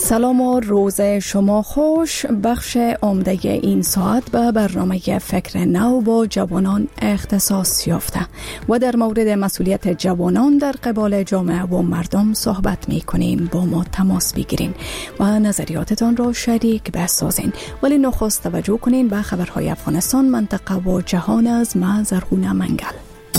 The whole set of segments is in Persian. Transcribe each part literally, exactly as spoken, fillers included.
سلام و روز شما خوش. بخش عمده این ساعت به برنامه فکر نو با جوانان اختصاص یافته و در مورد مسئولیت جوانان در قبال جامعه و مردم صحبت می کنیم. با ما تماس بگیرین و نظریاتتان را شریک بسازین. ولی نخست توجه کنین به خبرهای افغانستان، منطقه و جهان از ما زرغونه منگل.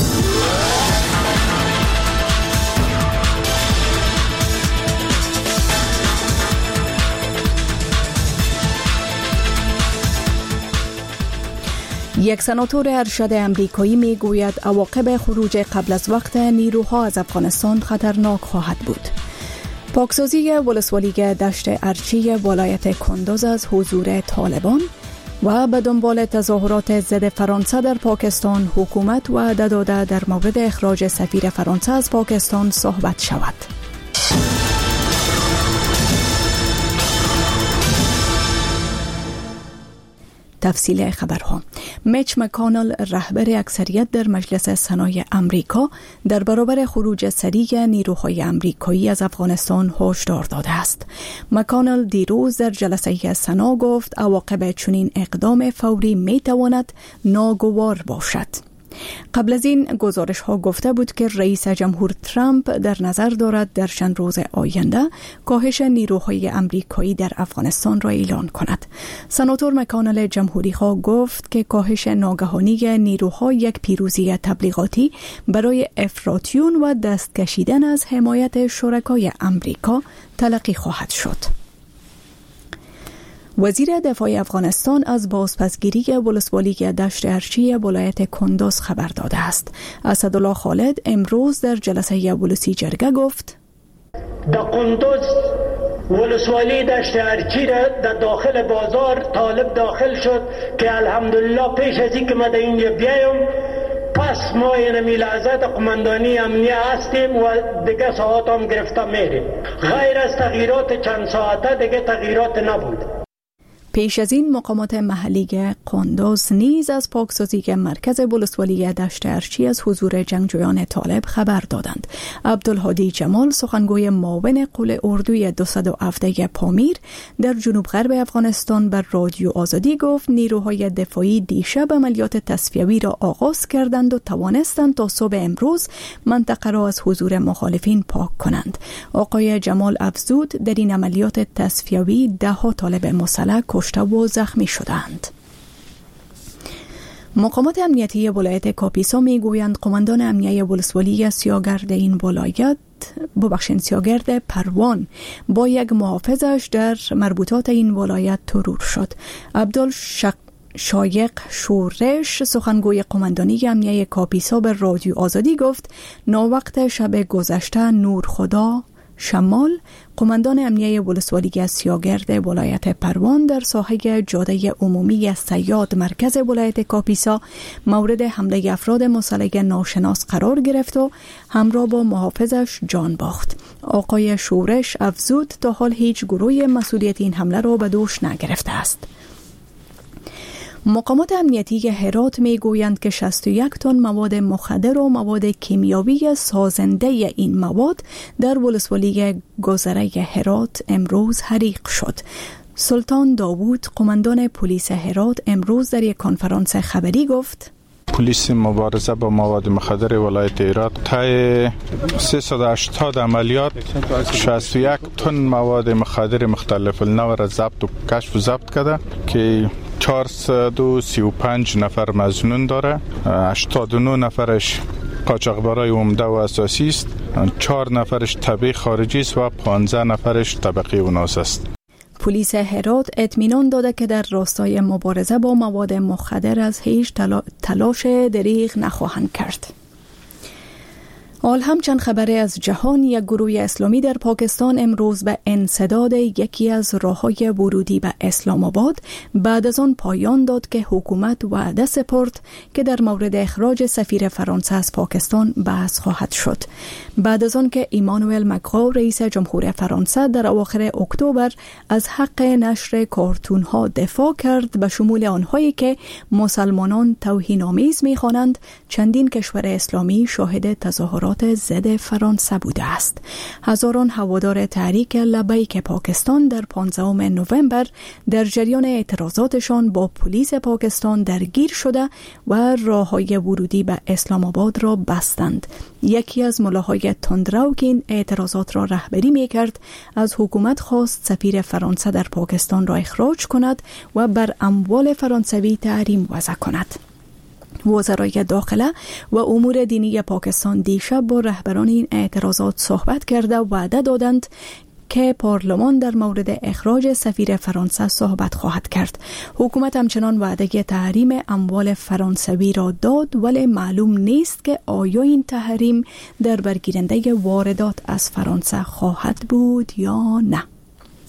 یک سناتور ارشد امریکایی می گوید عواقب خروج قبل از وقت نیروها از افغانستان خطرناک خواهد بود. پاکسازی ولسوالی دشت ارچی ولایت کندوز از حضور طالبان و به دنبال تظاهرات ضد فرانسه در پاکستان، حکومت وعده داده در مورد اخراج سفیر فرانسه از پاکستان صحبت شود. تفصیل خبرها. میچ مکانل، رهبر اکثریت در مجلس سنای امریکا، در برابر خروج سریع نیروهای امریکایی از افغانستان هشدار داده است. مکانل دیروز در جلسه سنا گفت عواقب چنین اقدام فوری می تواند ناگوار باشد. قبل از این گزارش ها گفته بود که رئیس جمهور ترامپ در نظر دارد در چند روز آینده کاهش نیروهای امریکایی در افغانستان را اعلان کند. سناتور مکانل جمهوری ها گفت که کاهش ناگهانی نیروها یک پیروزی تبلیغاتی برای افراطیون و دست کشیدن از حمایت شرکای امریکا تلقی خواهد شد. وزیر دفاع افغانستان از بازپسگیری ولسوالی دشت ارچی ولایت کندوز خبر داده است. اسدالله خالد امروز در جلسه ولسی جرگه گفت: در کندوز ولسوالی دشت ارچی را در داخل بازار طالب داخل شد که الحمدلله پیش از اینکه ما در اینجا بیایم پس ما اینمی لحظات قماندانی امنیه هستیم و دیگه ساعت هم گرفته میریم. غیر از تغییرات چند ساعته دیگه تغییرات نبود. پیش از این مقامات محلی کندوز نیز از پاکسازی مرکز ولسوالی دشت ارچی از حضور جنگجویان طالب خبر دادند. عبدالهادی جمال، سخنگوی معاون قول اردوی دویست و هفده پامیر در جنوب غرب افغانستان، بر رادیو آزادی گفت نیروهای دفاعی دیشب عملیات تصفیوی را آغاز کردند و توانستند تا صبح امروز منطقه را از حضور مخالفین پاک کنند. آقای جمال افزود در این عملیات تصفیوی ده ها طالب مسلح کشته و زخمی شدند. مقامات امنیتی ولایت کاپیسا می گویند قماندان امنیه ولسوالی سیاگرد این ولایت ببخشید سیاگرد پروان با یک محافظش در مربوطات این ولایت ترور شد. عبدال شق شایق شورش، سخنگوی قماندانی امنیه کاپیسا، به رادیو آزادی گفت ناوقت شب گذشته نور خدا شمال، قماندان امنیه ولسوالی سیاگرد ولایت پروان، در ساحه جاده عمومی سیاد مرکز ولایت کاپیسا مورد حمله افراد مسلح ناشناس قرار گرفت و همراه با محافظش جان باخت. آقای شورش افزود تا حال هیچ گروه مسئولیت این حمله را به دوش نگرفته است. مقامات امنیتی هرات می گویند که شصت و یک تن مواد مخدر و مواد کیمیایی سازنده این مواد در ولسوالی گذره هرات امروز حریق شد. سلطان داوود، قماندان پلیس هرات، امروز در یک کنفرانس خبری گفت: پلیس مبارزه با مواد مخدر ولایت هرات طی سیصد و هشتاد عملیات شصت و یک تن مواد مخدر مختلف النوع را ضبط و کشف و ضبط کرده که چهارصد و سی و پنج نفر مظنون داره. هشتاد و نه نفرش قاچاقبرای عمده و اساسی است، چهار نفرش تبع خارجی است و پانزده نفرش طبقه اوناس است. پلیس هرات اطمینان داده که در راستای مبارزه با مواد مخدر از هیچ تلا... تلاش دریغ نخواهند کرد. حال هم چند خبر از جهان. یک گروه اسلامی در پاکستان امروز به انسداد یکی از راههای ورودی به اسلام آباد بعد از آن پایان داد که حکومت وعده سپرد که در مورد اخراج سفیر فرانسه از پاکستان بحث خواهد شد. بعد از آن که ایمانوئل مکرون رئیس جمهور فرانسه در اواخر اکتبر از حق نشر کارتون ها دفاع کرد، به شمول آنهایی که مسلمانان توهین‌آمیز می‌خوانند، چندین کشور اسلامی شاهد تظاهرات مظاهرات ضد فرانسه بوده است. هزاران هوادار تحریک لبیک پاکستان در پانزدهم نوامبر در جریان اعتراضاتشان با پلیس پاکستان درگیر شده و راههای ورودی به اسلام آباد را بستند. یکی از ملاهای تندرو که این اعتراضات را رهبری می کرد از حکومت خواست سفیر فرانسه در پاکستان را اخراج کند و بر اموال فرانسوی تحریم وضع کند. وزرای داخله و امور دینی پاکستان دیشب با رهبران این اعتراضات صحبت کرده و وعده دادند که پارلمان در مورد اخراج سفیر فرانسه صحبت خواهد کرد. حکومت همچنان وعده تحریم اموال فرانسوی را داد، ولی معلوم نیست که آیا این تحریم در برگیرنده واردات از فرانسه خواهد بود یا نه.